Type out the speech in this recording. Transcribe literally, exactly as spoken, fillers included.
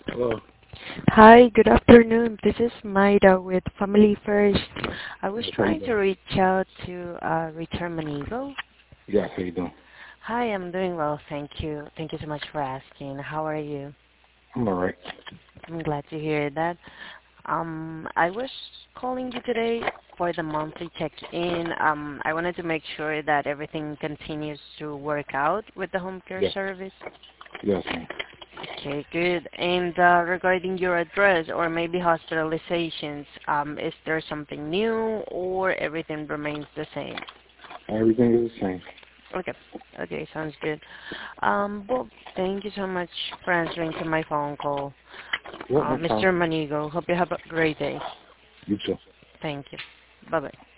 Hello. Hi, good afternoon. This is Maida with Family First. I was Yes, how you trying to doing? reach out to uh, Return Manigo. Yes, how you doing? Hi, I'm doing well, thank you. Thank you so much for asking. How are you? I'm alright. I'm glad to hear that. Um, I was calling you today for the monthly check-in. Um, I wanted to make sure that everything continues to work out with the home care Yes. service. Yes, ma'am. Okay, good. And uh, regarding your address or maybe hospitalizations, um, is there something new or everything remains the same? Everything is the same. Okay. Okay, sounds good. Um, well, thank you so much for answering to my phone call, Yep, uh, no problem. mister Manigo. Hope you have a great day. You too. Thank you. Bye-bye.